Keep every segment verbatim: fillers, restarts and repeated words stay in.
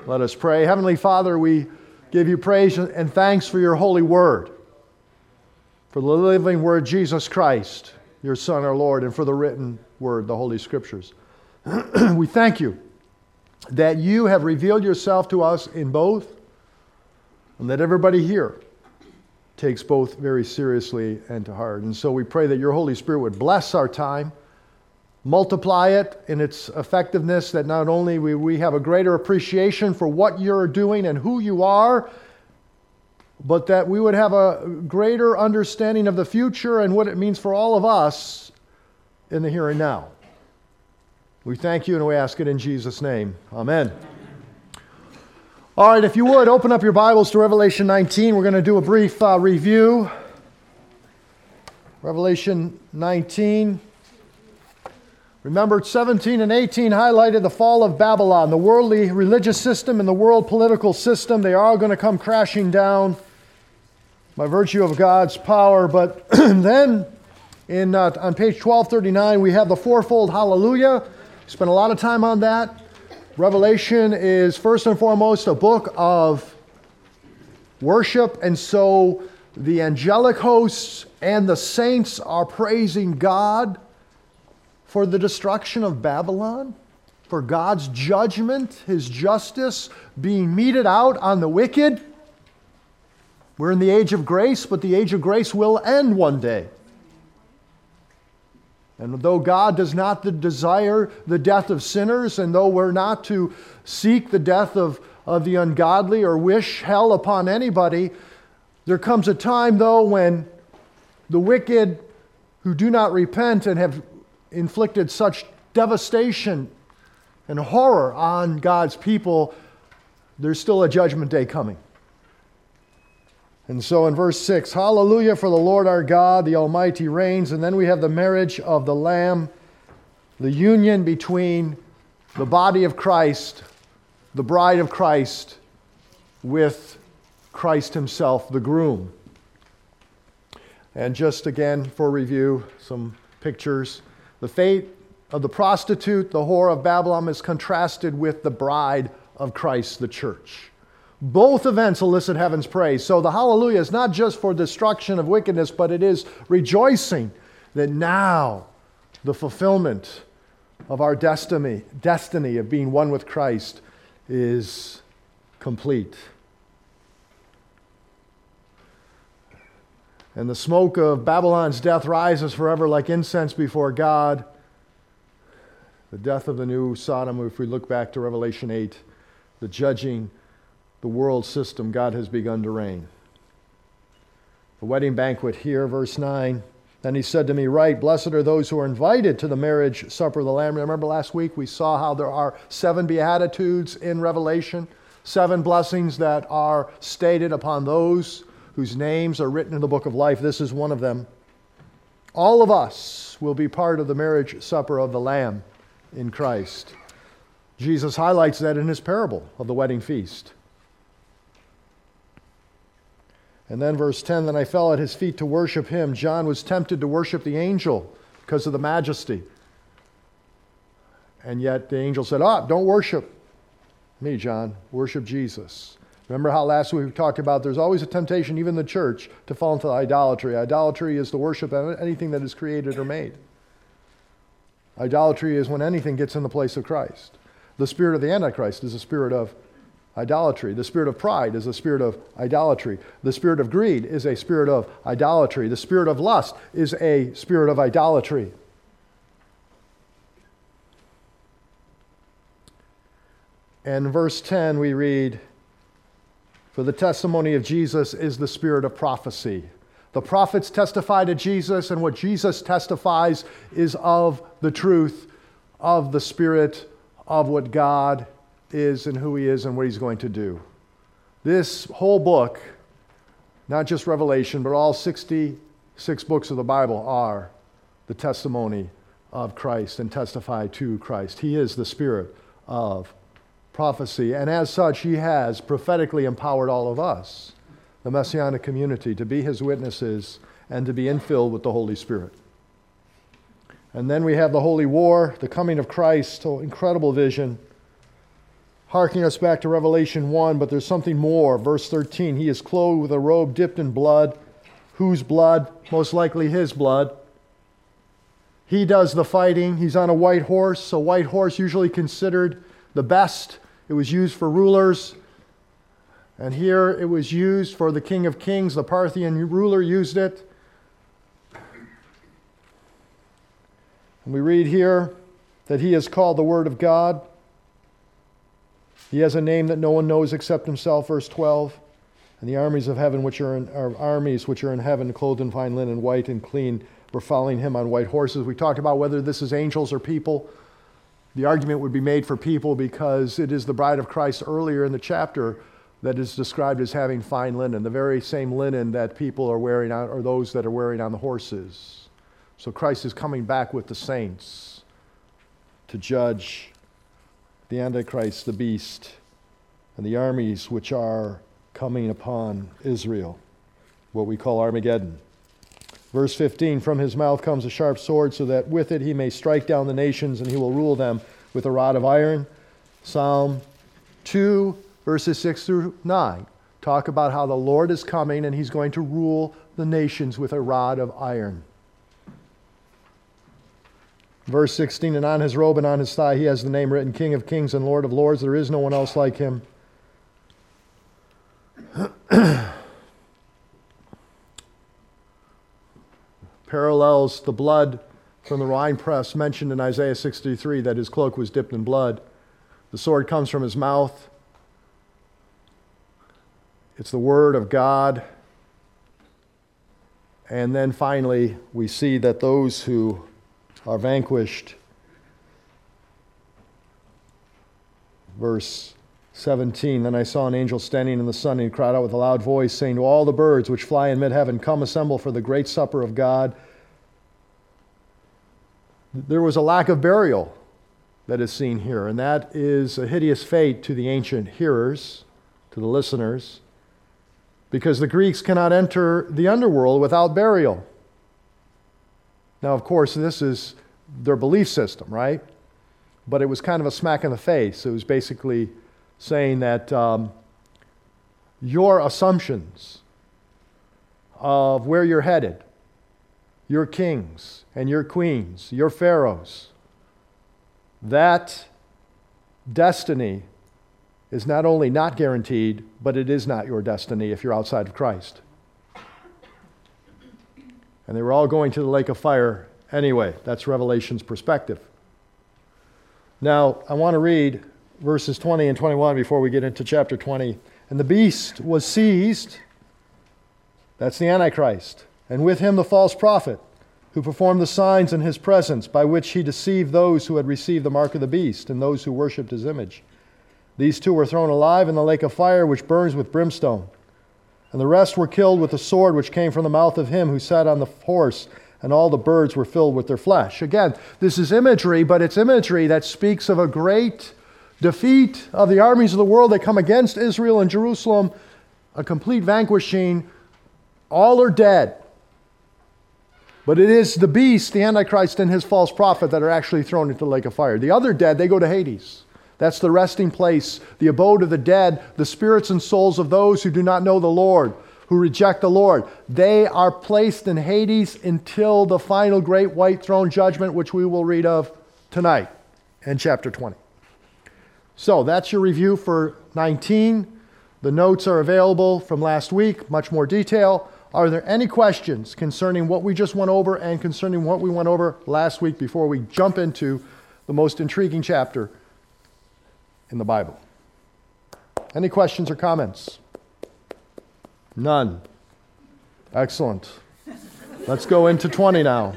Let us pray. Heavenly Father, we give you praise and thanks for your holy word, for the living word, Jesus Christ, your Son, our Lord, and for the written word, the Holy Scriptures. We thank you that you have revealed yourself to us in both, and that everybody here takes both very seriously and to heart. And so we pray that your Holy Spirit would bless our time, multiply it in its effectiveness, that not only we, we have a greater appreciation for what you're doing and who you are, but that we would have a greater understanding of the future and what it means for all of us in the here and now. We thank you and we ask it in Jesus' name. Amen. All right, if you would, open up your Bibles to Revelation nineteen. We're going to do a brief uh, review. Revelation nineteen. Remember, seventeen and eighteen highlighted the fall of Babylon. The worldly religious system and the world political system, they are all going to come crashing down by virtue of God's power. But then, in uh, on page twelve thirty-nine, we have the fourfold hallelujah. Spent a lot of time on that. Revelation is first and foremost a book of worship, and so the angelic hosts and the saints are praising God for the destruction of Babylon, for God's judgment, His justice being meted out on the wicked. We're in the age of grace, but the age of grace will end one day. And though God does not desire the death of sinners, and though we're not to seek the death of, of the ungodly or wish hell upon anybody, there comes a time, though, when the wicked who do not repent and have inflicted such devastation and horror on God's people, there's still a judgment day coming. And so in verse six, hallelujah, for the Lord our God, the Almighty reigns. And then we have the marriage of the Lamb, the union between the body of Christ, the bride of Christ, with Christ himself, the groom. And just again, for review, some pictures. The fate of the prostitute, the whore of Babylon, is contrasted with the bride of Christ, the church. Both events elicit heaven's praise. So the hallelujah is not just for destruction of wickedness, but it is rejoicing that now the fulfillment of our destiny, destiny of being one with Christ is complete. And the smoke of Babylon's death rises forever like incense before God. The death of the new Sodom, if we look back to Revelation eight, the judging the world system, God has begun to reign. The wedding banquet here, verse nine. Then he said to me, write, blessed are those who are invited to the marriage supper of the Lamb. Remember last week we saw how there are seven beatitudes in Revelation, seven blessings that are stated upon those whose names are written in the book of life. This is one of them. All of us will be part of the marriage supper of the Lamb in Christ. Jesus highlights that in his parable of the wedding feast. And then verse ten, then I fell at his feet to worship him. John was tempted to worship the angel because of the majesty. And yet the angel said, ah, don't worship me, John. Worship Jesus. Remember how last week we talked about there's always a temptation, even in the church, to fall into idolatry. Idolatry is the worship of anything that is created or made. Idolatry is when anything gets in the place of Christ. The spirit of the Antichrist is a spirit of idolatry. The spirit of pride is a spirit of idolatry. The spirit of greed is a spirit of idolatry. The spirit of lust is a spirit of idolatry. And in verse ten we read, for the testimony of Jesus is the spirit of prophecy. The prophets testify to Jesus, and what Jesus testifies is of the truth, of the spirit, of what God is and who he is and what he's going to do. This whole book, not just Revelation, but all sixty-six books of the Bible are the testimony of Christ and testify to Christ. He is the spirit of prophecy, and as such, he has prophetically empowered all of us, the Messianic community, to be his witnesses and to be infilled with the Holy Spirit. And then we have the Holy War, the coming of Christ, oh, incredible vision. harking us back to Revelation one, but there's something more. Verse thirteen, he is clothed with a robe dipped in blood. Whose blood? Most likely his blood. He does the fighting. He's on a white horse. A white horse usually considered the best. It was used for rulers. And here it was used for the King of Kings. The Parthian ruler used it. And we read here that he is called the Word of God. He has a name that no one knows except himself, verse twelve. And the armies of heaven, which are, in, are armies which are in heaven, clothed in fine linen, white and clean, were following him on white horses. We talked about whether this is angels or people. The argument would be made for people because it is the bride of Christ earlier in the chapter that is described as having fine linen, the very same linen that people are wearing on, or those that are wearing on the horses. So Christ is coming back with the saints to judge the Antichrist, the beast, and the armies which are coming upon Israel, what we call Armageddon. Verse fifteen, from his mouth comes a sharp sword, so that with it he may strike down the nations, and he will rule them with a rod of iron. Psalm two, verses six through nine talk about how the Lord is coming and he's going to rule the nations with a rod of iron. Verse sixteen, and on his robe and on his thigh he has the name written, King of Kings and Lord of Lords. There is no one else like him. Parallels the blood from the winepress mentioned in Isaiah sixty-three, that his cloak was dipped in blood. The sword comes from his mouth. It's the word of God. And then finally, we see that those who are vanquished, verse seventeen, then I saw an angel standing in the sun, and he cried out with a loud voice, saying to all the birds which fly in mid-heaven, come assemble for the great supper of God. There was a lack of burial that is seen here, and that is a hideous fate to the ancient hearers, to the listeners, because the Greeks cannot enter the underworld without burial. Now, of course, this is their belief system, right? But it was kind of a smack in the face. It was basically saying that um, your assumptions of where you're headed, your kings and your queens, your pharaohs, that destiny is not only not guaranteed, but it is not your destiny if you're outside of Christ. And they were all going to the lake of fire anyway. That's Revelation's perspective. Now, I want to read verses twenty and twenty-one before we get into chapter twenty. And the beast was seized, that's the Antichrist, and with him the false prophet, who performed the signs in his presence, by which he deceived those who had received the mark of the beast and those who worshipped his image. These two were thrown alive in the lake of fire, which burns with brimstone. And the rest were killed with the sword which came from the mouth of him who sat on the horse, and all the birds were filled with their flesh. Again, this is imagery, but it's imagery that speaks of a great defeat of the armies of the world that come against Israel and Jerusalem, a complete vanquishing. All are dead. But it is the beast, the Antichrist, and his false prophet that are actually thrown into the lake of fire. The other dead, they go to Hades. That's the resting place, the abode of the dead, the spirits and souls of those who do not know the Lord, who reject the Lord. They are placed in Hades until the final great white throne judgment, which we will read of tonight in chapter twenty. So that's your review for nineteen. The notes are available from last week, much more detail. Are there any questions concerning what we just went over and concerning what we went over last week before we jump into the most intriguing chapter in the Bible? Any questions or comments? None. Excellent. Let's go into twenty now.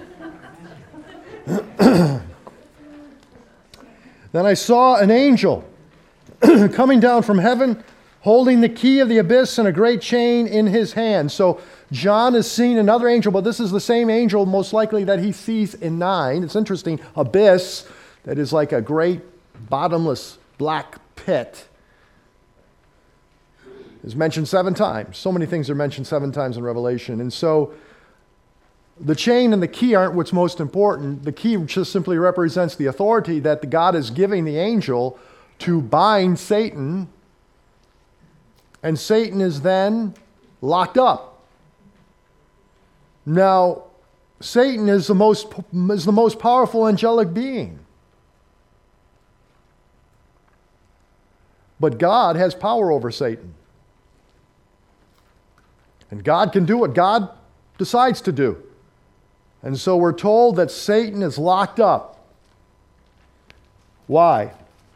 Then I saw an angel coming down from heaven, holding the key of the abyss and a great chain in his hand. So John is seeing another angel, but this is the same angel most likely that he sees in nine. It's interesting. Abyss, that is like a great bottomless black pit, is mentioned seven times. So many things are mentioned seven times in Revelation. And so the chain and the key aren't what's most important. The key just simply represents the authority that the God is giving the angel to bind Satan, and Satan is then locked up. Now, Satan is the most, is the most powerful angelic being. But God has power over Satan. And God can do what God decides to do. And so we're told that Satan is locked up. Why?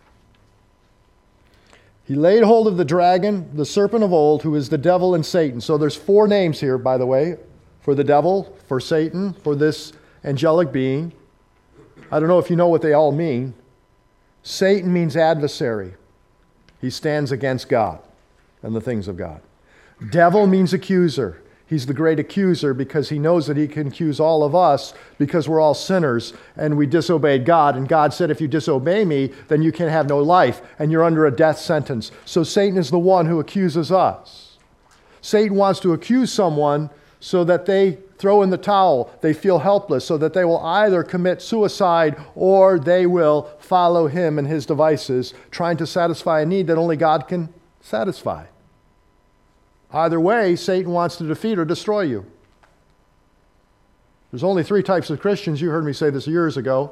He laid hold of the dragon, the serpent of old, who is the devil and Satan. So there's four names here, by the way, for the devil, for Satan, for this angelic being. I don't know if you know what they all mean. Satan means adversary. He stands against God and the things of God. Devil means accuser. He's the great accuser because he knows that he can accuse all of us because we're all sinners and we disobeyed God. And God said, if you disobey me, then you can have no life and you're under a death sentence. So Satan is the one who accuses us. Satan wants to accuse someone so that they throw in the towel, they feel helpless, so that they will either commit suicide or they will follow him and his devices, trying to satisfy a need that only God can satisfy. Either way, Satan wants to defeat or destroy you. There's only three types of Christians. You heard me say this years ago.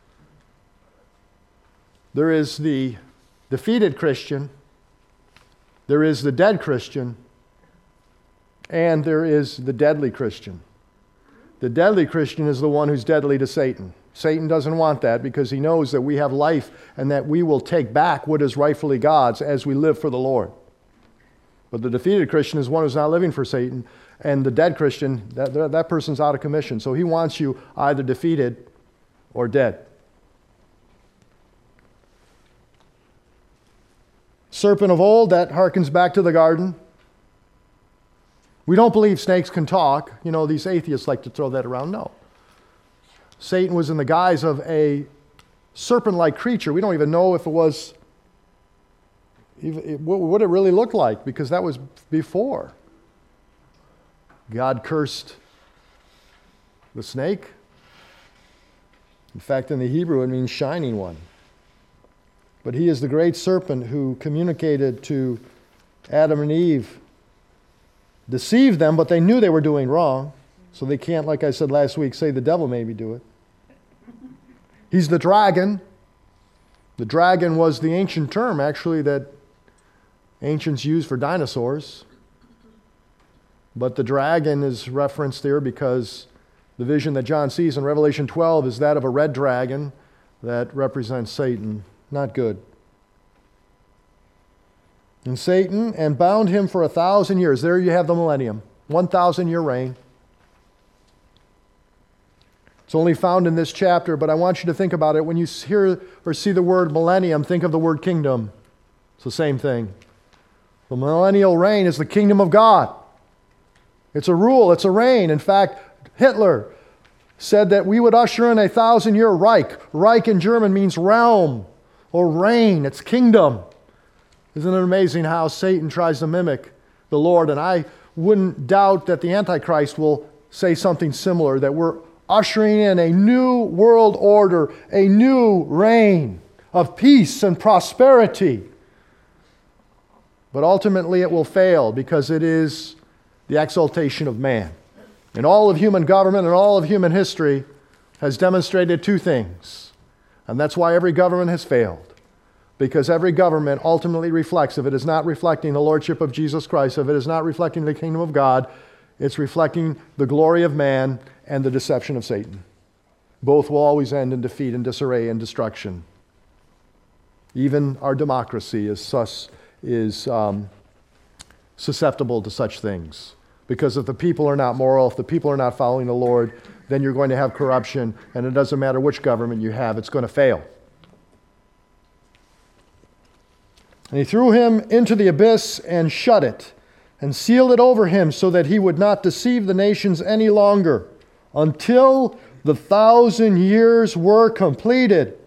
There is the defeated Christian, there is the dead Christian, and there is the deadly Christian. The deadly Christian is the one who's deadly to Satan. Satan doesn't want that because he knows that we have life and that we will take back what is rightfully God's as we live for the Lord. But the defeated Christian is one who's not living for Satan. And the dead Christian, that, that person's out of commission. So he wants you either defeated or dead. Serpent of old, that harkens back to the garden. We don't believe snakes can talk. You know, these atheists like to throw that around. No. Satan was in the guise of a serpent-like creature. We don't even know if it was, what it really looked like, because that was before God cursed the snake. In fact, in the Hebrew, it means shining one. But he is the great serpent who communicated to Adam and Eve, deceived them, but they knew they were doing wrong. So they can't, like I said last week, say the devil made me do it. He's the dragon. The dragon was the ancient term, actually, that ancients used for dinosaurs. But the dragon is referenced there because the vision that John sees in Revelation twelve is that of a red dragon that represents Satan. Not good. And Satan, and bound him for a thousand years. There you have the millennium. One thousand year reign. It's only found in this chapter, but I want you to think about it. When you hear or see the word millennium, think of the word kingdom. It's the same thing. The millennial reign is the kingdom of God. It's a rule, it's a reign. In fact, Hitler said that we would usher in a thousand year Reich. Reich in German means realm or reign. It's kingdom. Isn't it amazing how Satan tries to mimic the Lord? And I wouldn't doubt that the Antichrist will say something similar, that we're ushering in a new world order, a new reign of peace and prosperity. But ultimately it will fail because it is the exaltation of man. And all of human government and all of human history has demonstrated two things. And that's why every government has failed. Because every government ultimately reflects, if it is not reflecting the Lordship of Jesus Christ, if it is not reflecting the kingdom of God, it's reflecting the glory of man and the deception of Satan. Both will always end in defeat and disarray and destruction. Even our democracy is, sus, is um, susceptible to such things. Because if the people are not moral, if the people are not following the Lord, then you're going to have corruption, and it doesn't matter which government you have, it's going to fail. And he threw him into the abyss and shut it, and sealed it over him so that he would not deceive the nations any longer, until the thousand years were completed.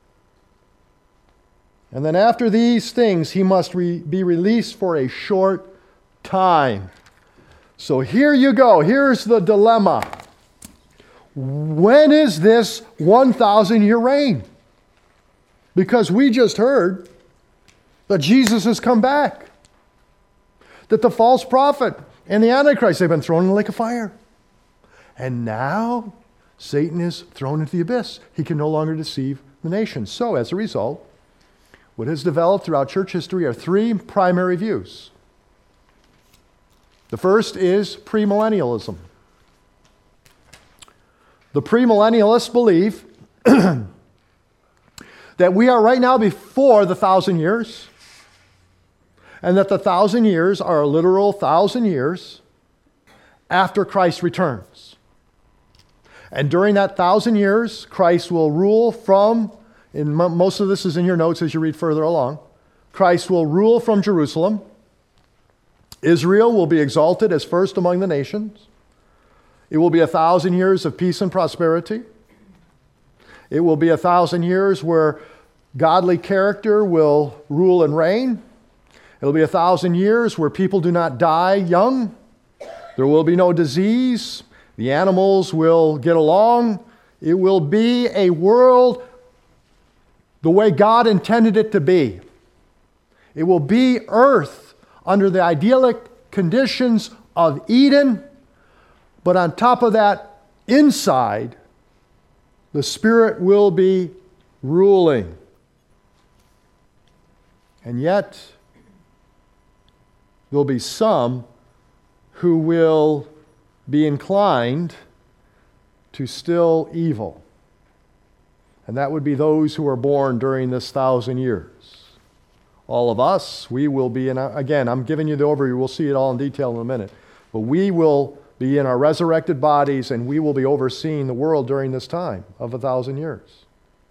And then after these things, he must re- be released for a short time. So here you go. Here's the dilemma. When is this one thousand year reign? Because we just heard that Jesus has come back, that the false prophet and the Antichrist, they've been thrown in the lake of fire. And now Satan is thrown into the abyss. He can no longer deceive the nations. So as a result, what has developed throughout church history are three primary views. The first is premillennialism. The premillennialists believe that we are right now before the thousand years, and that the thousand years are a literal thousand years after Christ returns. And during that thousand years, Christ will rule from, and most of this is in your notes as you read further along, Christ will rule from Jerusalem. Israel will be exalted as first among the nations. It will be a thousand years of peace and prosperity. It will be a thousand years where godly character will rule and reign. It'll be a thousand years where people do not die young. There will be no disease. The animals will get along. It will be a world the way God intended it to be. It will be earth under the idyllic conditions of Eden, but on top of that, inside, the Spirit will be ruling. And yet, there'll be some who will be inclined to still evil. And that would be those who are born during this thousand years. All of us, we will be in, a, again, I'm giving you the overview, we'll see it all in detail in a minute, but we will be in our resurrected bodies and we will be overseeing the world during this time of a thousand years.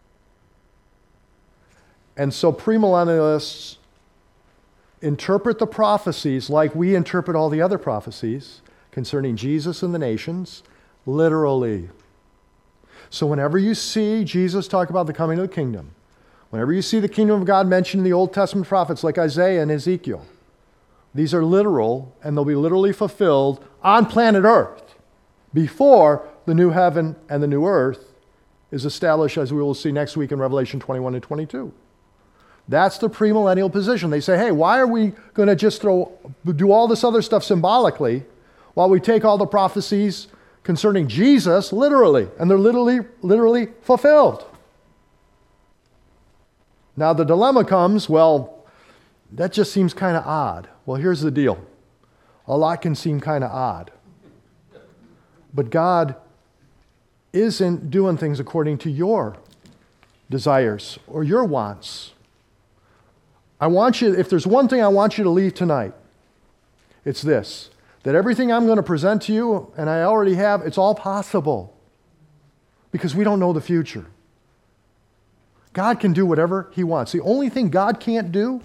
And so premillennialists interpret the prophecies like we interpret all the other prophecies concerning Jesus and the nations literally. So whenever you see Jesus talk about the coming of the kingdom, whenever you see the kingdom of God mentioned in the Old Testament prophets like Isaiah and Ezekiel, these are literal and they'll be literally fulfilled on planet Earth before the new heaven and the new earth is established, as we will see next week in Revelation twenty-one and twenty-two. That's the premillennial position. They say, hey, why are we going to just throw, do all this other stuff symbolically while we take all the prophecies concerning Jesus literally? And they're literally, literally fulfilled. Now the dilemma comes, well, that just seems kind of odd. Well, here's the deal. A lot can seem kind of odd. But God isn't doing things according to your desires or your wants. I want you, if there's one thing I want you to leave tonight, it's this, that everything I'm going to present to you, and I already have, it's all possible. Because we don't know the future. God can do whatever He wants. The only thing God can't do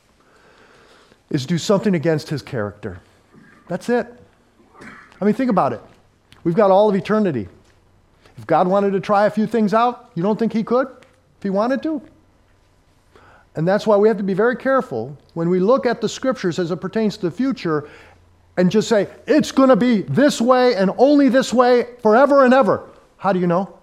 is do something against His character. That's it. I mean, think about it. We've got all of eternity. If God wanted to try a few things out, you don't think He could if He wanted to? And that's why we have to be very careful when we look at the Scriptures as it pertains to the future and just say, it's going to be this way and only this way forever and ever. How do you know?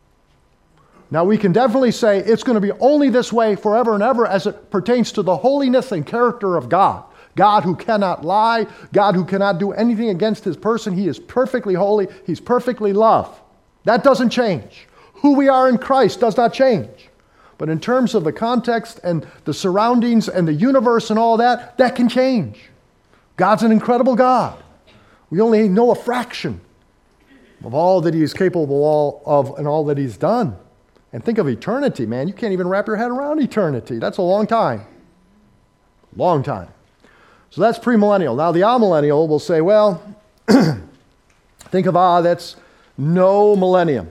Now we can definitely say it's going to be only this way forever and ever as it pertains to the holiness and character of God. God who cannot lie, God who cannot do anything against His person. He is perfectly holy. He's perfectly loved. That doesn't change. Who we are in Christ does not change. But in terms of the context and the surroundings and the universe and all that, that can change. God's an incredible God. We only know a fraction of all that He is capable of and all that He's done. And think of eternity, man. You can't even wrap your head around eternity. That's a long time. Long time. So that's premillennial. Now the amillennial will say, well, think of, ah, that's no millennium.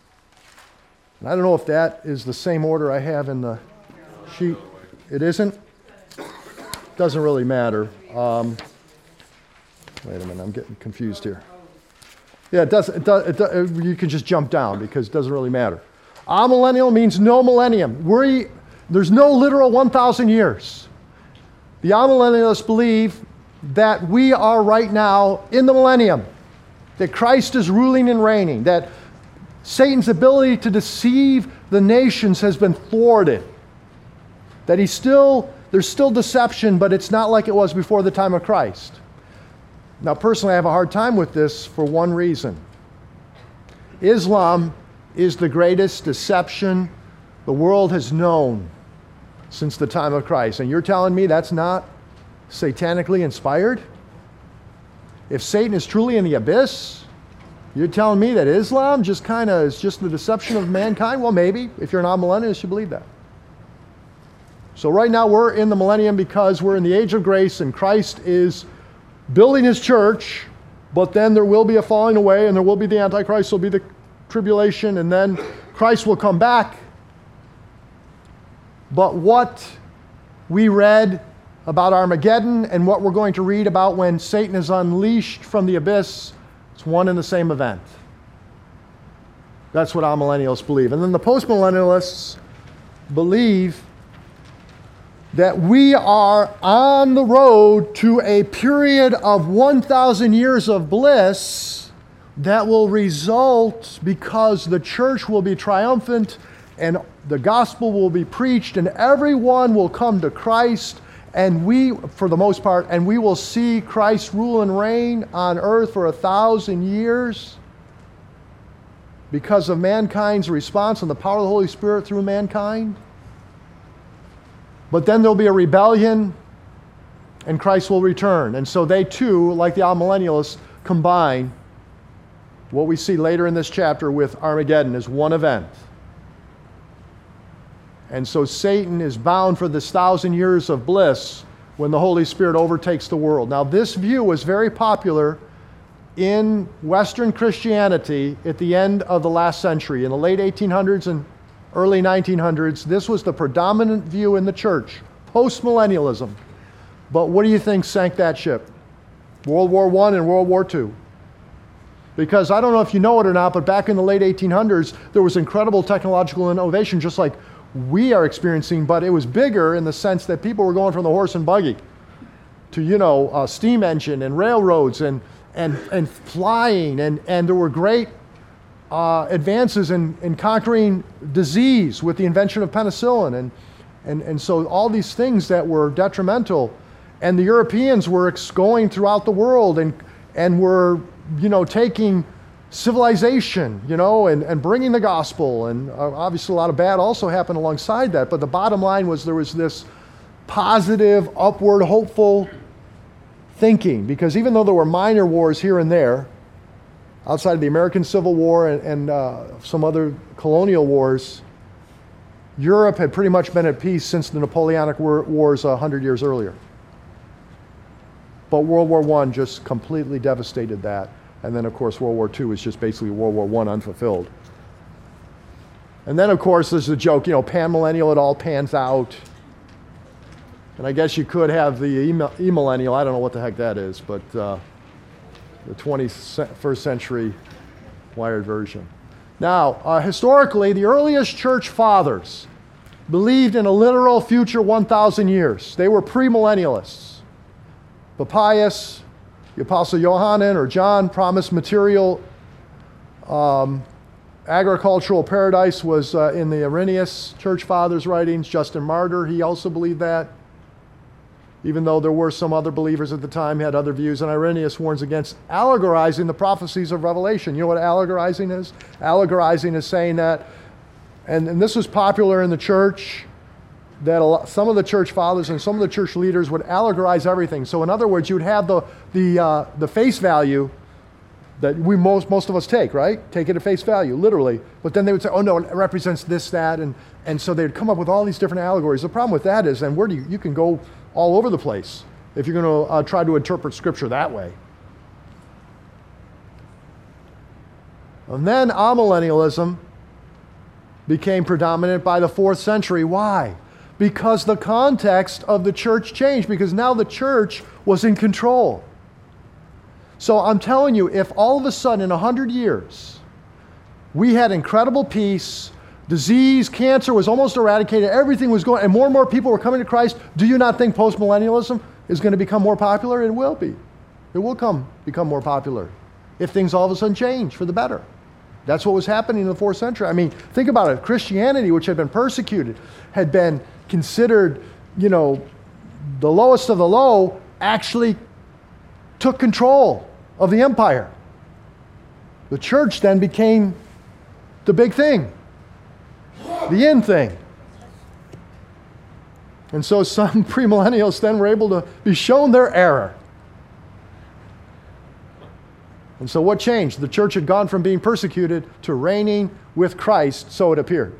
And I don't know if that is the same order I have in the sheet. It isn't? Doesn't really matter. Um, wait a minute, I'm getting confused here. Yeah, it does, it does, it does, you can just jump down because it doesn't really matter. Amillennial means no millennium. We, there's no literal one thousand years. The amillennialists believe that we are right now in the millennium, that Christ is ruling and reigning, that Satan's ability to deceive the nations has been thwarted, that he still there's still deception, but it's not like it was before the time of Christ. Now, personally, I have a hard time with this for one reason. Islam is the greatest deception the world has known since the time of Christ. And you're telling me that's not satanically inspired? If Satan is truly in the abyss, you're telling me that Islam just kind of is just the deception of mankind? Well, maybe. If you're an amillennialist, you believe that. So right now we're in the millennium because we're in the age of grace and Christ is building his church, but then there will be a falling away and there will be the Antichrist, there'll be the tribulation, and then Christ will come back. But what we read about Armageddon and what we're going to read about when Satan is unleashed from the abyss, it's one and the same event. That's what amillennialists believe. And then the postmillennialists believe that we are on the road to a period of one thousand years of bliss that will result because the church will be triumphant and the gospel will be preached and everyone will come to Christ, and we, for the most part, and we will see Christ rule and reign on earth for a thousand years because of mankind's response and the power of the Holy Spirit through mankind. But then there'll be a rebellion and Christ will return. And so they too, like the amillennialists, combine what we see later in this chapter with Armageddon as one event. And so Satan is bound for this thousand years of bliss when the Holy Spirit overtakes the world. Now, this view was very popular in Western Christianity at the end of the last century. In the late eighteen hundreds and early nineteen hundreds, this was the predominant view in the church, post-millennialism. But what do you think sank that ship? World War One and World War Two. Because I don't know if you know it or not, but back in the late eighteen hundreds, there was incredible technological innovation, just like we are experiencing, but it was bigger in the sense that people were going from the horse and buggy to, you know, uh, steam engine and railroads and and and flying, and and there were great uh, advances in in conquering disease with the invention of penicillin, and and and so all these things that were detrimental, and the Europeans were ex- going throughout the world and and were, you know, taking civilization, you know, and, and bringing the gospel, and uh, obviously a lot of bad also happened alongside that, but the bottom line was there was this positive, upward, hopeful thinking, because even though there were minor wars here and there, outside of the American Civil War and, and uh, some other colonial wars, Europe had pretty much been at peace since the Napoleonic war- Wars a hundred years earlier. But World War One just completely devastated that. And then, of course, World War Two is just basically World War One unfulfilled. And then, of course, there's the joke, you know, pan-millennial, it all pans out. And I guess you could have the e-millennial, I don't know what the heck that is, but uh, the twenty-first century wired version. Now, uh, historically, the earliest church fathers believed in a literal future one thousand years. They were premillennialists. Papias, the Apostle Johanan or John promised material um, agricultural paradise was uh, in the Irenaeus Church Fathers writings. Justin Martyr, he also believed that. Even though there were some other believers at the time who had other views. And Irenaeus warns against allegorizing the prophecies of Revelation. You know what allegorizing is? Allegorizing is saying that, and, and this was popular in the church, that a lot, some of the church fathers and some of the church leaders would allegorize everything. So in other words, you'd have the the uh, the face value that we most most of us take, right? Take it at face value, literally. But then they would say, oh no, it represents this, that, and and so they'd come up with all these different allegories. The problem with that is, then where do you you can go all over the place if you're going to uh, try to interpret Scripture that way. And then amillennialism became predominant by the fourth century. Why? Because the context of the church changed, because now the church was in control. So I'm telling you, if all of a sudden in a hundred years we had incredible peace, disease, cancer was almost eradicated, everything was going, and more and more people were coming to Christ, do you not think postmillennialism is going to become more popular? It will be. It will come become more popular if things all of a sudden change for the better. That's what was happening in the fourth century. I mean, think about it. Christianity, which had been persecuted, had been considered, you know, the lowest of the low actually took control of the empire. The church then became the big thing, the in thing. And so some premillennials then were able to be shown their error. And so what changed? The church had gone from being persecuted to reigning with Christ, so it appeared.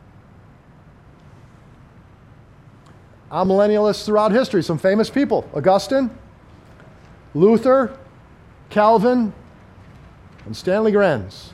Amillennialists throughout history, some famous people: Augustine, Luther, Calvin, and Stanley Grenz.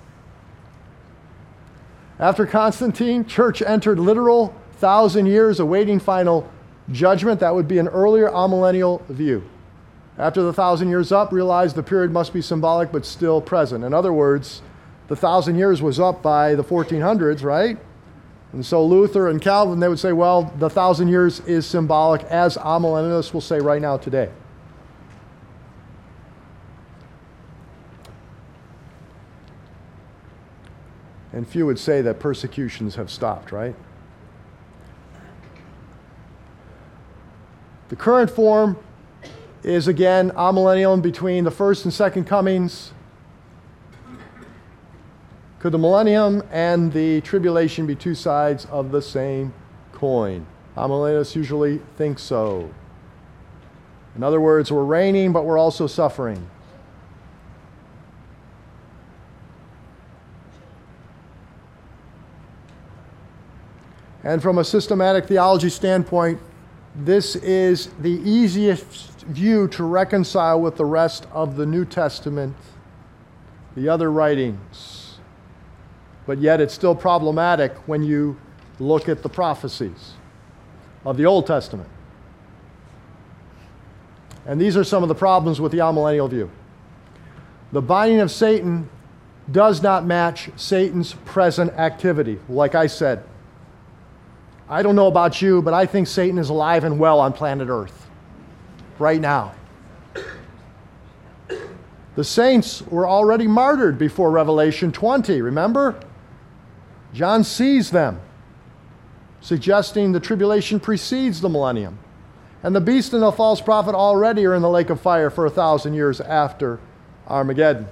After Constantine, church entered literal thousand years awaiting final judgment. That would be an earlier amillennial view. After the thousand years up, realized the period must be symbolic but still present. In other words, the thousand years was up by the fourteen hundreds, right? And so Luther and Calvin, they would say, well, the thousand years is symbolic, as amillennialists will say right now today. And few would say that persecutions have stopped, right? The current form is, again, amillennial between the first and second comings. Could the millennium and the tribulation be two sides of the same coin? Amillennialists usually think so. In other words, we're reigning, but we're also suffering. And from a systematic theology standpoint, this is the easiest view to reconcile with the rest of the New Testament, the other writings. But yet it's still problematic when you look at the prophecies of the Old Testament. And these are some of the problems with the amillennial view. The binding of Satan does not match Satan's present activity. Like I said, I don't know about you, but I think Satan is alive and well on planet Earth right now. The saints were already martyred before Revelation twenty, remember? John sees them, suggesting the tribulation precedes the millennium. And the beast and the false prophet already are in the lake of fire for a thousand years after Armageddon.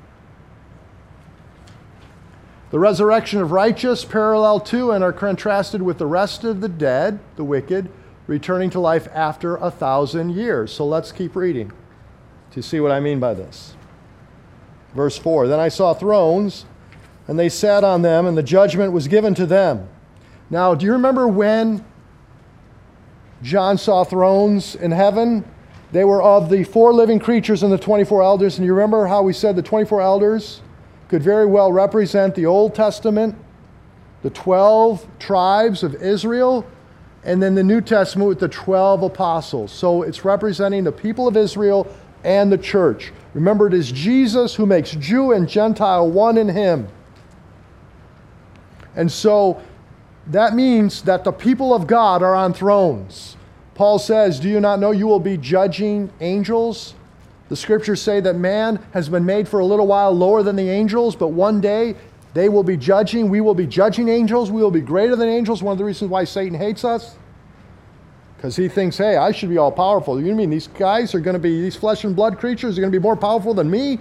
The resurrection of righteous parallel to and are contrasted with the rest of the dead, the wicked, returning to life after a thousand years. So let's keep reading to see what I mean by this. Verse four, then I saw thrones, and they sat on them, and the judgment was given to them. Now, do you remember when John saw thrones in heaven? They were of the four living creatures and the twenty-four elders. And you remember how we said the twenty-four elders could very well represent the Old Testament, the twelve tribes of Israel, and then the New Testament with the twelve apostles. So it's representing the people of Israel and the church. Remember, it is Jesus who makes Jew and Gentile one in him. And so that means that the people of God are on thrones. Paul says, do you not know you will be judging angels? The scriptures say that man has been made for a little while lower than the angels, but one day they will be judging. We will be judging angels. We will be greater than angels. One of the reasons why Satan hates us, because he thinks, hey, I should be all powerful. You mean these guys are going to be, these flesh and blood creatures are going to be more powerful than me?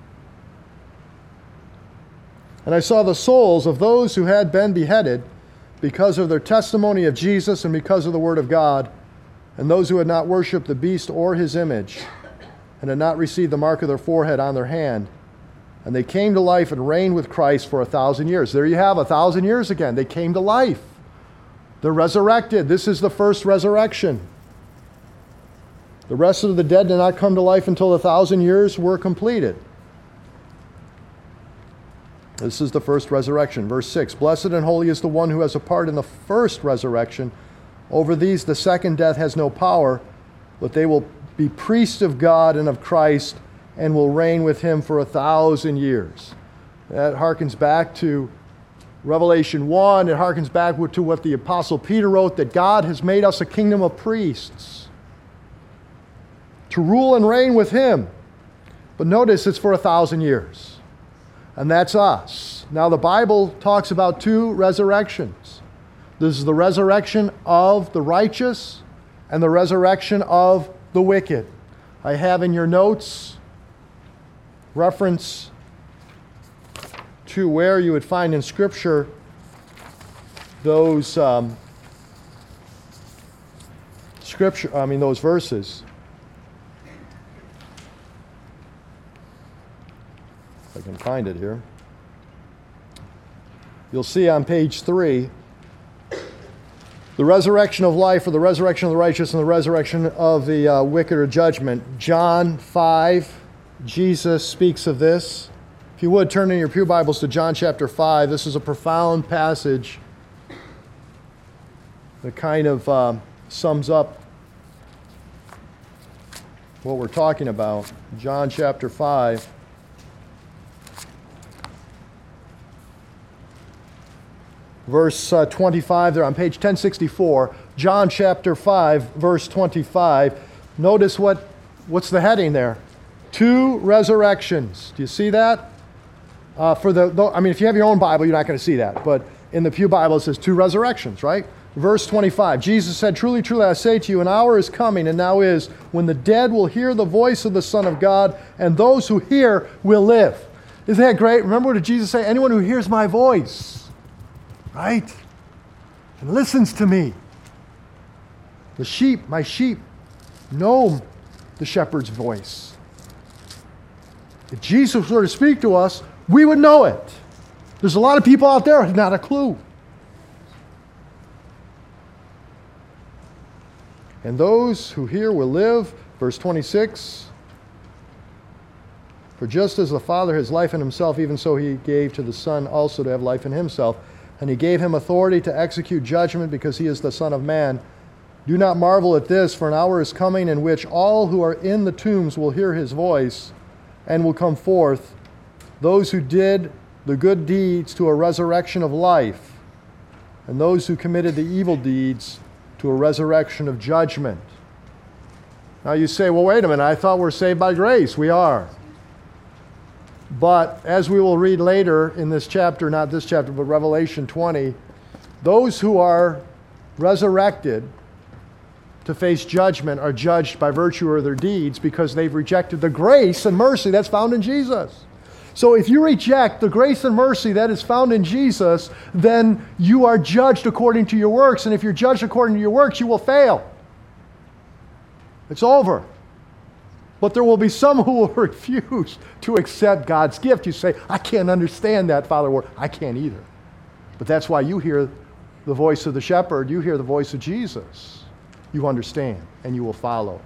And I saw the souls of those who had been beheaded because of their testimony of Jesus and because of the word of God, and those who had not worshipped the beast or his image, and had not received the mark of their forehead on their hand. And they came to life and reigned with Christ for a thousand years. There you have a thousand years again. They came to life. They're resurrected. This is the first resurrection. The rest of the dead did not come to life until the thousand years were completed. This is the first resurrection. Verse six, blessed and holy is the one who has a part in the first resurrection. Over these the second death has no power, but they will be priests of God and of Christ and will reign with him for a thousand years. That harkens back to Revelation one. It harkens back to what the Apostle Peter wrote, that God has made us a kingdom of priests to rule and reign with him. But notice it's for a thousand years. And that's us. Now the Bible talks about two resurrections. This is the resurrection of the righteous and the resurrection of the wicked. I have in your notes reference to where you would find in Scripture those um, scripture, I mean those verses. If I can find it here. You'll see on page three, the resurrection of life, or the resurrection of the righteous, and the resurrection of the uh, wicked, or judgment. John five, Jesus speaks of this. If you would, turn in your pew Bibles to John chapter five. This is a profound passage that kind of uh, sums up what we're talking about. John chapter five. Verse uh, twenty-five, there on page ten sixty-four. John chapter five, verse twenty-five. Notice what, what's the heading there? Two resurrections. Do you see that? Uh, for the, I mean, if you have your own Bible, you're not going to see that. But in the Pew Bible, it says two resurrections, right? Verse twenty-five, Jesus said, "Truly, truly, I say to you, an hour is coming, and now is, when the dead will hear the voice of the Son of God, and those who hear will live." Isn't that great? Remember what did Jesus say? Anyone who hears my voice, right, and listens to me. The sheep, my sheep, know the shepherd's voice. If Jesus were to speak to us, we would know it. There's a lot of people out there who have not a clue. And those who hear will live. Verse twenty-six. For just as the Father has life in himself, even so he gave to the Son also to have life in himself. And he gave him authority to execute judgment, because he is the Son of Man. Do not marvel at this, for an hour is coming in which all who are in the tombs will hear his voice and will come forth, those who did the good deeds to a resurrection of life, and those who committed the evil deeds to a resurrection of judgment. Now you say, well, wait a minute, I thought we're saved by grace. We are. But as we will read later in this chapter, not this chapter, but Revelation twenty, those who are resurrected to face judgment are judged by virtue of their deeds, because they've rejected the grace and mercy that's found in Jesus. So if you reject the grace and mercy that is found in Jesus, then you are judged according to your works. And if you're judged according to your works, you will fail. It's over. But there will be some who will refuse to accept God's gift. You say, I can't understand that, Father Ward. I can't either. But that's why you hear the voice of the shepherd. You hear the voice of Jesus. You understand, and you will follow.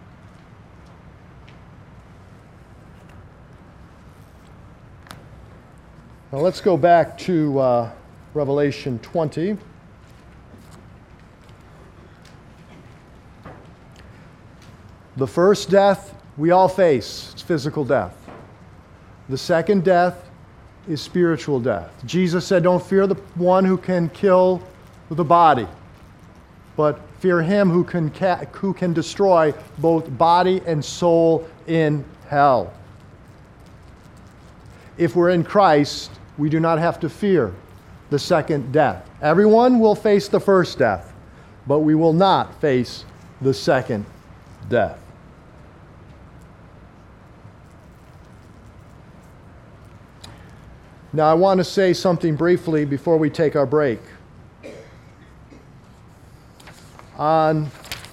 Now let's go back to uh, Revelation twenty. The first death we all face, it's physical death. The second death is spiritual death. Jesus said, don't fear the one who can kill the body, but fear him who can, ca- who can destroy both body and soul in hell. If we're in Christ, we do not have to fear the second death. Everyone will face the first death, but we will not face the second death. Now, I want to say something briefly before we take our break on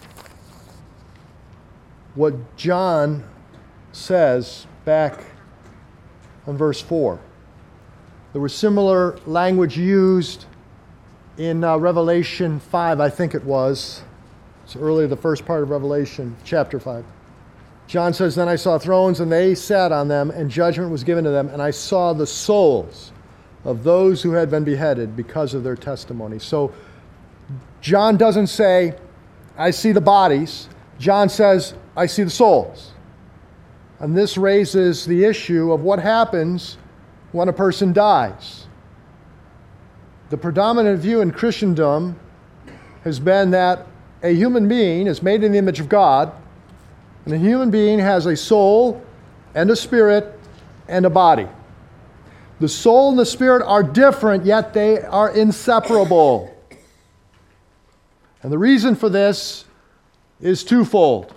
what John says back on verse four. There was similar language used in uh, Revelation five, I think it was. It's early, the first part of Revelation, chapter five. John says, then I saw thrones, and they sat on them, and judgment was given to them, and I saw the souls of those who had been beheaded because of their testimony. So John doesn't say, I see the bodies. John says, I see the souls. And this raises the issue of what happens when a person dies. The predominant view in Christendom has been that a human being is made in the image of God, and a human being has a soul and a spirit and a body. The soul and the spirit are different, yet they are inseparable. And the reason for this is twofold.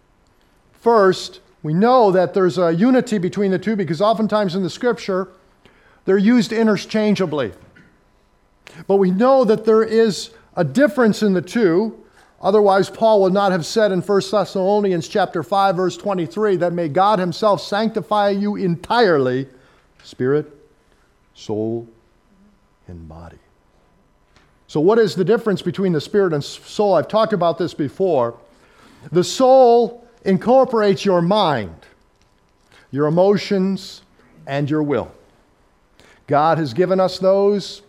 First, we know that there's a unity between the two because oftentimes in the Scripture, they're used interchangeably. But we know that there is a difference in the two. Otherwise, Paul would not have said in First Thessalonians chapter five, verse twenty-three, that may God himself sanctify you entirely, spirit, soul, and body. So what is the difference between the spirit and soul? I've talked about this before. The soul incorporates your mind, your emotions, and your will. God has given us those.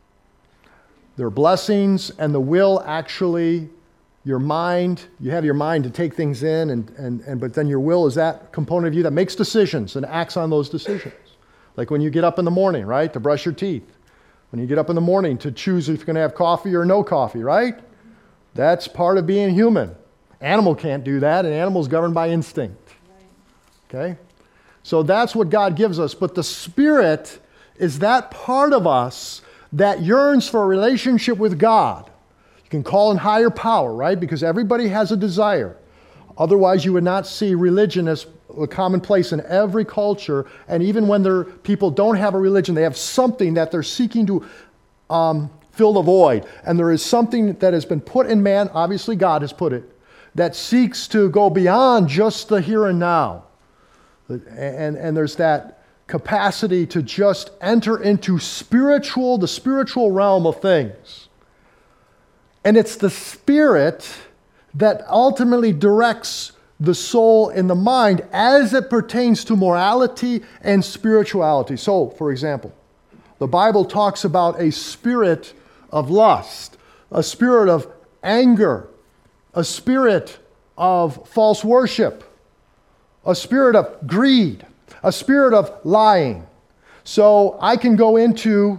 They're blessings, and the will actually, your mind, you have your mind to take things in, and, and, and but then your will is that component of you that makes decisions and acts on those decisions. Like when you get up in the morning, right, to brush your teeth. When you get up in the morning to choose if you're going to have coffee or no coffee, right? That's part of being human. Animal can't do that. An animal is governed by instinct. Okay? So that's what God gives us. But the Spirit is that part of us that yearns for a relationship with God. You can call in higher power, right? Because everybody has a desire. Otherwise, you would not see religion as a commonplace in every culture. And even when there, people don't have a religion, they have something that they're seeking to um, fill the void. And there is something that has been put in man, obviously God has put it, that seeks to go beyond just the here and now. And, and there's that capacity to just enter into spiritual, the spiritual realm of things. And it's the Spirit that ultimately directs the soul and the mind as it pertains to morality and spirituality. So, for example, the Bible talks about a spirit of lust, a spirit of anger, a spirit of false worship, a spirit of greed, a spirit of lying. So I can go into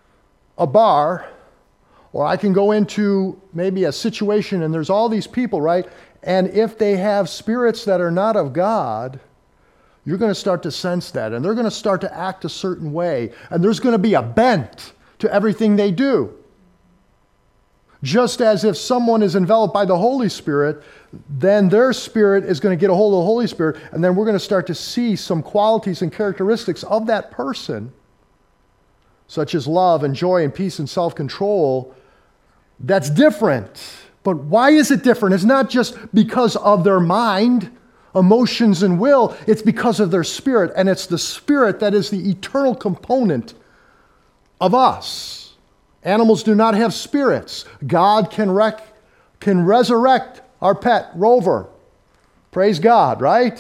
a bar, or I can go into maybe a situation and there's all these people, right? And if they have spirits that are not of God, you're going to start to sense that. And they're going to start to act a certain way. And there's going to be a bent to everything they do. Just as if someone is enveloped by the Holy Spirit, then their spirit is going to get a hold of the Holy Spirit. And then we're going to start to see some qualities and characteristics of that person, such as love and joy and peace and self-control, that's different. But why is it different? It's not just because of their mind, emotions, and will. It's because of their spirit. And it's the spirit that is the eternal component of us. Animals do not have spirits. God can, rec- can resurrect our pet, Rover. Praise God, right?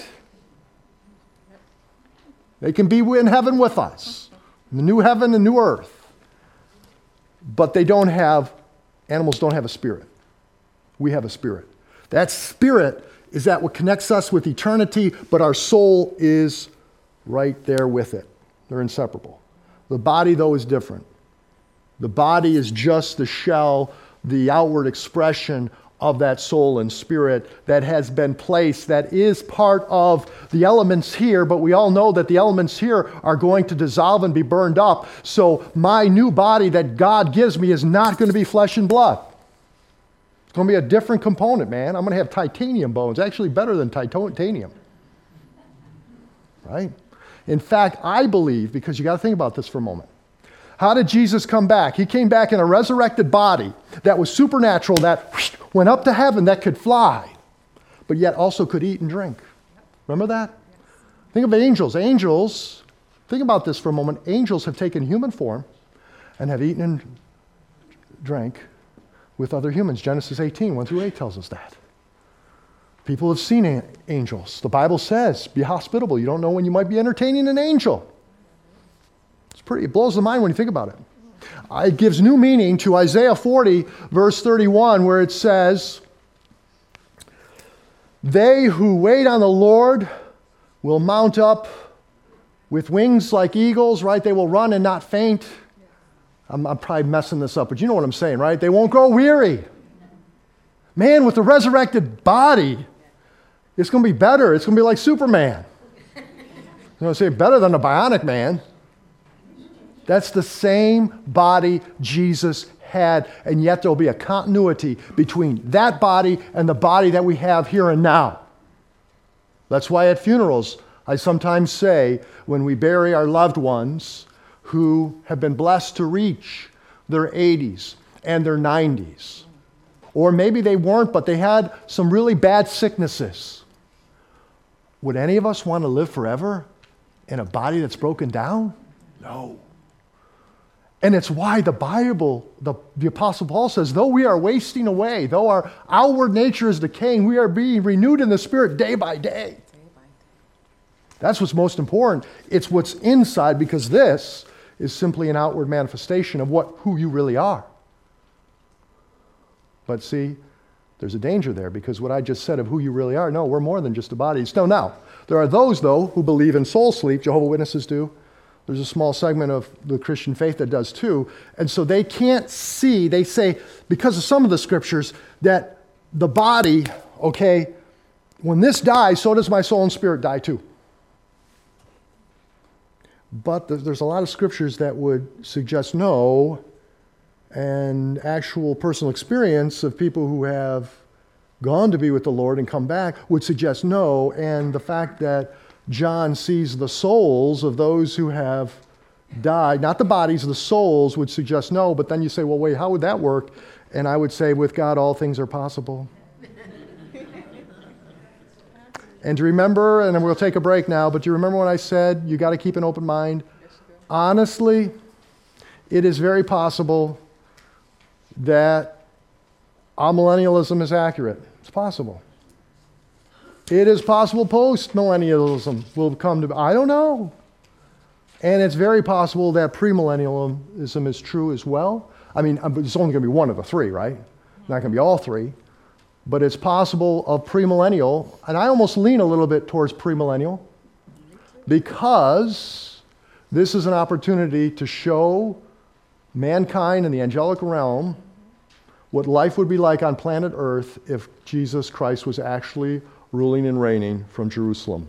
They can be in heaven with us. The new heaven and new earth. But they don't have, animals don't have a spirit. We have a spirit. That spirit is that what connects us with eternity, but our soul is right there with it. They're inseparable. The body, though, is different. The body is just the shell, the outward expression of that soul and spirit that has been placed, that is part of the elements here, but we all know that the elements here are going to dissolve and be burned up. So my new body that God gives me is not going to be flesh and blood. It's going to be a different component, man. I'm going to have titanium bones, actually better than titanium. Right? In fact, I believe, because you got to think about this for a moment. How did Jesus come back? He came back in a resurrected body that was supernatural, that went up to heaven, that could fly, but yet also could eat and drink. Remember that? Think of angels. Angels, think about this for a moment. Angels have taken human form and have eaten and drank with other humans. Genesis eighteen, one through eight tells us that. People have seen angels. The Bible says, be hospitable. You don't know when you might be entertaining an angel. It's pretty, it blows the mind when you think about it. Uh, it gives new meaning to Isaiah forty, verse thirty-one, where it says, they who wait on the Lord will mount up with wings like eagles, right? They will run and not faint. I'm, I'm probably messing this up, but you know what I'm saying, right? They won't grow weary. Man, with the resurrected body, it's going to be better. It's going to be like Superman. I'm going to say better than a bionic man. That's the same body Jesus had, and yet there'll be a continuity between that body and the body that we have here and now. That's why at funerals, I sometimes say, when we bury our loved ones who have been blessed to reach their eighties and their nineties, or maybe they weren't, but they had some really bad sicknesses, would any of us want to live forever in a body that's broken down? No. And it's why the Bible, the, the Apostle Paul says, though we are wasting away, though our outward nature is decaying, we are being renewed in the Spirit day by day. That's what's most important. It's what's inside, because this is simply an outward manifestation of what who you really are. But see, there's a danger there, because what I just said of who you really are, no, we're more than just a body. No, now, there are those, though, who believe in soul sleep. Jehovah's Witnesses do. There's a small segment of the Christian faith that does too. And so they can't see, they say, because of some of the scriptures, that the body, okay, when this dies, so does my soul and spirit die too. But there's a lot of scriptures that would suggest no, and actual personal experience of people who have gone to be with the Lord and come back would suggest no, and the fact that John sees the souls of those who have died, not the bodies, the souls, would suggest no. But then you say, well, wait, how would that work? And I would say, with God, all things are possible. And to remember, and we'll take a break now, but do you remember when I said you got to keep an open mind? Honestly, it is very possible that amillennialism is accurate. It's possible. It is possible post-millennialism will come to, I don't know. And it's very possible that premillennialism is true as well. I mean, it's only going to be one of the three, right? Not going to be all three. But it's possible of premillennial, and I almost lean a little bit towards premillennial, because this is an opportunity to show mankind in the angelic realm what life would be like on planet Earth if Jesus Christ was actually ruling and reigning from Jerusalem.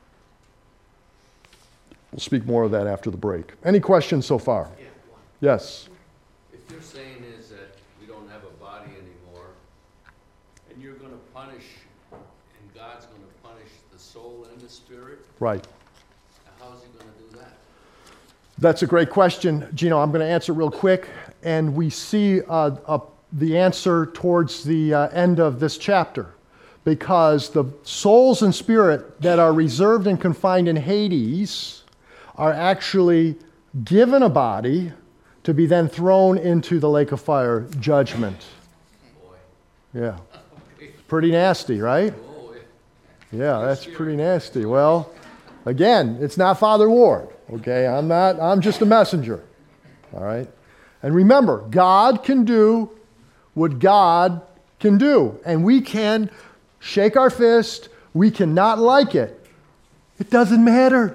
We'll speak more of that after the break. Any questions so far? Yeah, one. Yes. If you're saying is that we don't have a body anymore, and you're going to punish, and God's going to punish the soul and the spirit, Right. how's he going to do that? That's a great question, Gino. I'm going to answer real quick, and we see uh, uh, the answer towards the uh, end of this chapter, because the souls and spirit that are reserved and confined in Hades are actually given a body to be then thrown into the lake of fire, judgment. Boy. Yeah. Pretty nasty, right? Oh, yeah. Yeah, that's pretty nasty. Well, again, it's not Father Ward, okay? I'm not, I'm just a messenger, all right? And remember, God can do what God can do, and we can shake our fist, we cannot like it. It doesn't matter.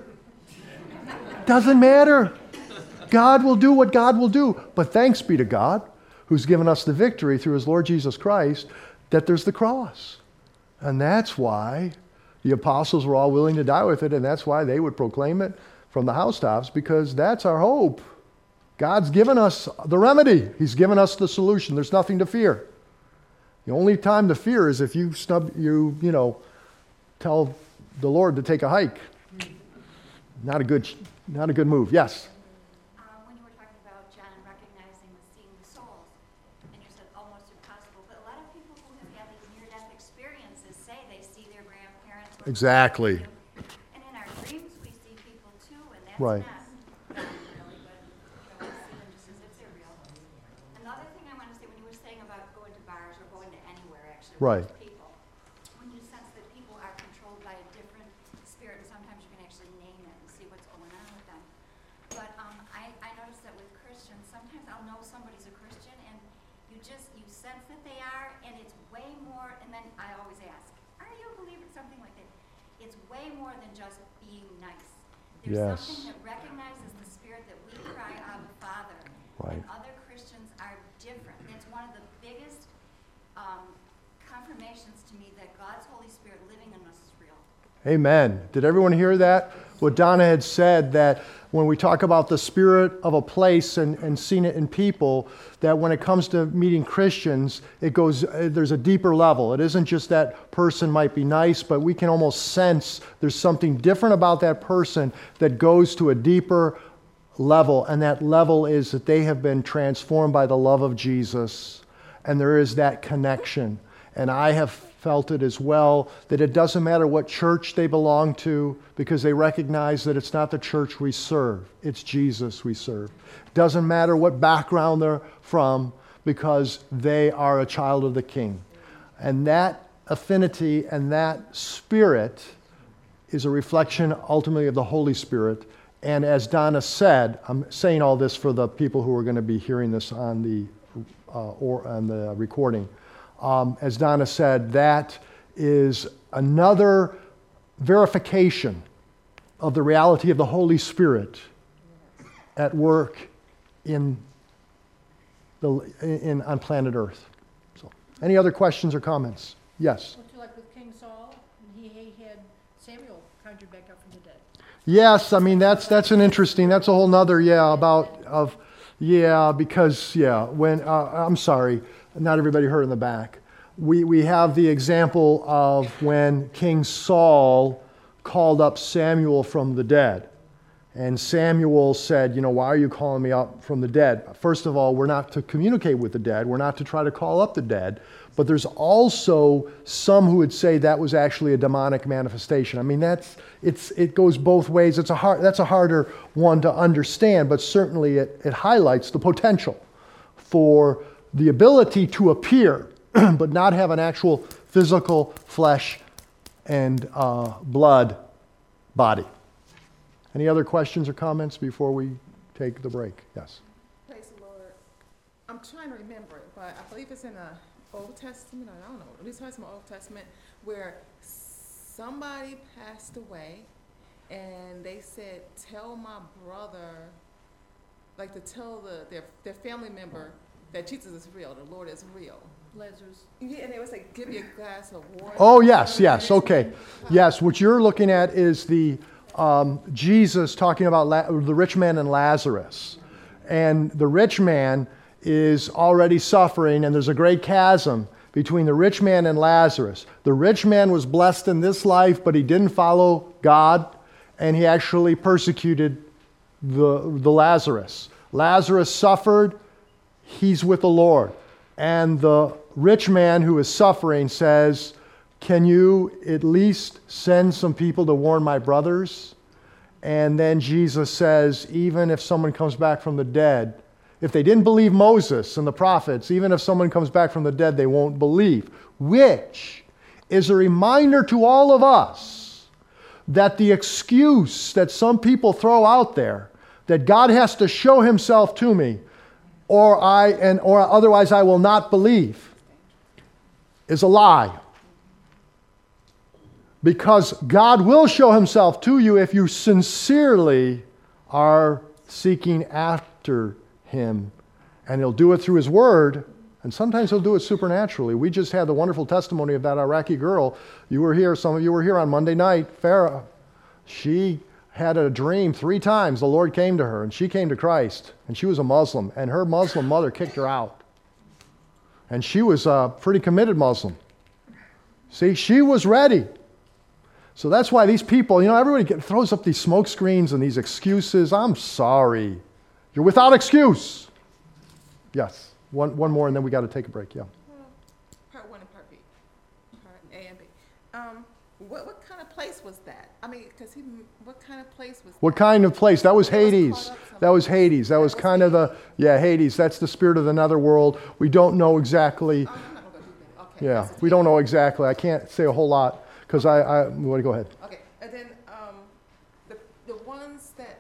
It doesn't matter. God will do what God will do. But thanks be to God, who's given us the victory through his Lord Jesus Christ, that there's the cross. And that's why the apostles were all willing to die with it, and that's why they would proclaim it from the housetops, because that's our hope. God's given us the remedy. He's given us the solution. There's nothing to fear. The only time to fear is if you snub, you, you know, tell the Lord to take a hike. Not a good, not a good move. Yes? Uh, when you were talking about John recognizing and seeing the souls, and you said almost impossible, but a lot of people who have had these near-death experiences say they see their grandparents. Exactly. And in our dreams we see people too, and that's Right. not God really, but you know, we see them just as if they're real. Another thing I want to say, when you were saying about going to bars or going to anywhere actually Right. with people, when you sense that people are controlled by a different spirit, and sometimes you can actually name it and see what's going on with them. But um, I, I noticed that with Christians, sometimes I'll know somebody's a Christian, and you just, you sense that they are, and it's way more, and then I always ask, are you a believer? Something like that. It's way more than just being nice. There's Yes. something that recognizes the spirit that we cry, Abba, Father. Right. And other Christians are different. It's one of the biggest um, confirmations to me that God's Holy Spirit living in us is real. Amen. Did everyone hear that? What Donna had said, that when we talk about the spirit of a place and, and seeing it in people, that when it comes to meeting Christians, it goes, uh, there's a deeper level. It isn't just that person might be nice, but we can almost sense there's something different about that person that goes to a deeper level, and that level is that they have been transformed by the love of Jesus, and there is that connection. And I have felt it as well, that it doesn't matter what church they belong to, because they recognize that it's not the church we serve, it's Jesus we serve. It doesn't matter what background they're from, because they are a child of the King. And that affinity and that spirit is a reflection ultimately of the Holy Spirit. And as Donna said, I'm saying all this for the people who are going to be hearing this on the uh, or on the recording. Um, as Donna said, that is another verification of the reality of the Holy Spirit at work in the in on planet Earth. So, any other questions or comments? Yes. What's it like with King Saul? He, he had Samuel conjured back up from the dead. Yes, I mean that's that's an interesting. That's a whole nother yeah about of yeah because yeah when uh, I'm sorry, not everybody heard in the back. We we have the example of when King Saul called up Samuel from the dead, and Samuel said, you know, why are you calling me up from the dead? First of all, we're not to communicate with the dead. We're not to try to call up the dead. But there's also some who would say that was actually a demonic manifestation. I mean, that's it's it goes both ways. It's a hard that's a harder one to understand, but certainly it, it highlights the potential for the ability to appear, but not have an actual physical flesh and uh, blood body. Any other questions or comments before we take the break? Yes. Praise the Lord. I'm trying to remember it, but I believe it's in the Old Testament, I don't know, at least it's in the Old Testament, where somebody passed away and they said, tell my brother, like to tell the their, their family member that Jesus is real, the Lord is real. Lazarus. Yeah, and they would say, give me a glass of water. Oh, yes, yes, okay. Yes, what you're looking at is the um, Jesus talking about La- the rich man and Lazarus. And the rich man is already suffering, and there's a great chasm between the rich man and Lazarus. The rich man was blessed in this life, but he didn't follow God, and he actually persecuted the, the Lazarus. Lazarus suffered, he's with the Lord. And the rich man who is suffering says, can you at least send some people to warn my brothers? And then Jesus says, even if someone comes back from the dead, if they didn't believe Moses and the prophets, even if someone comes back from the dead, they won't believe. Which is a reminder to all of us that the excuse that some people throw out there, that God has to show himself to me, or I and or otherwise I will not believe, is a lie. Because God will show himself to you if you sincerely are seeking after him. And he'll do it through his word, and sometimes he'll do it supernaturally. We just had the wonderful testimony of that Iraqi girl. You were here, some of you were here on Monday night, Farah. She had a dream three times. The Lord came to her, and she came to Christ. And she was a Muslim, and her Muslim mother kicked her out. And she was a pretty committed Muslim. See, she was ready. So that's why these people, you know, everybody get, throws up these smoke screens and these excuses. I'm sorry. You're without excuse. Yes. One one more, and then we got to take a break. Yeah. Well, part one and part B. Part A and B. Um, what, what kind of place was that? I mean, because he, what kind of place was What that? kind of place? That was It was Hades. caught up somewhere. That was Hades. That That was was kind of the, yeah, Hades. That's the spirit of the netherworld. We don't know exactly. Oh, I'm not going to go deep in it. Okay. Yeah, This is we don't Hades. know exactly. I can't say a whole lot because I, I, want to go ahead. Okay, and then um, the the ones that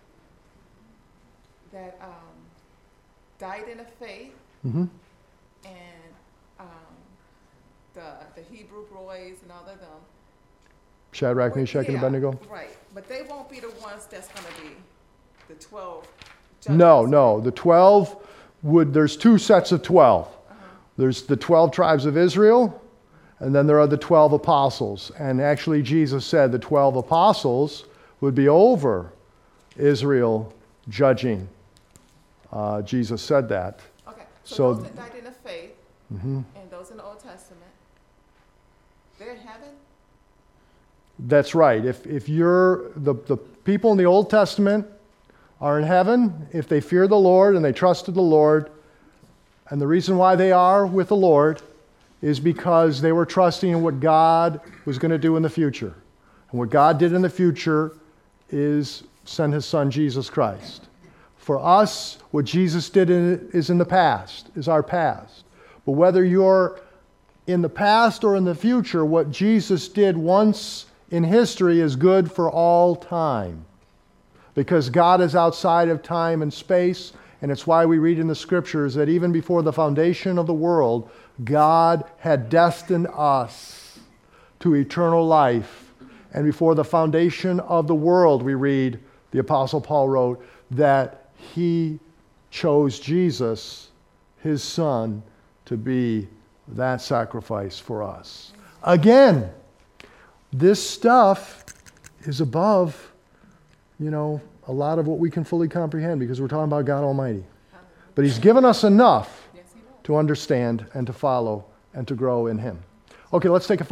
that um, died in the faith, Mm-hmm. and um, the the Hebrew boys and all of them. Shadrach, Well, Meshach, and yeah, Abednego? Right, but they won't be the ones that's going to be the twelve. No, judges. no. The twelve would, there's two sets of twelve. Uh-huh. There's the twelve tribes of Israel, and then there are the twelve apostles. And actually, Jesus said the twelve apostles would be over Israel judging. Uh, Jesus said that. Okay, so, So- those that died in the faith Mhm. and those in the Old Testament, they're in heaven? That's right. If, if you're, the, the people in the Old Testament are in heaven if they fear the Lord and they trusted the Lord. And the reason why they are with the Lord is because they were trusting in what God was going to do in the future. And what God did in the future is send His Son, Jesus Christ. For us, what Jesus did in, is in the past, is our past. But whether you're in the past or in the future, what Jesus did once in history is good for all time. Because God is outside of time and space, and it's why we read in the Scriptures that even before the foundation of the world, God had destined us to eternal life. And before the foundation of the world, we read, the Apostle Paul wrote, that He chose Jesus, His Son, to be that sacrifice for us. Again, this stuff is above, you know, a lot of what we can fully comprehend because we're talking about God Almighty. But He's given us enough Yes, he will. to understand and to follow and to grow in Him. Okay, let's take a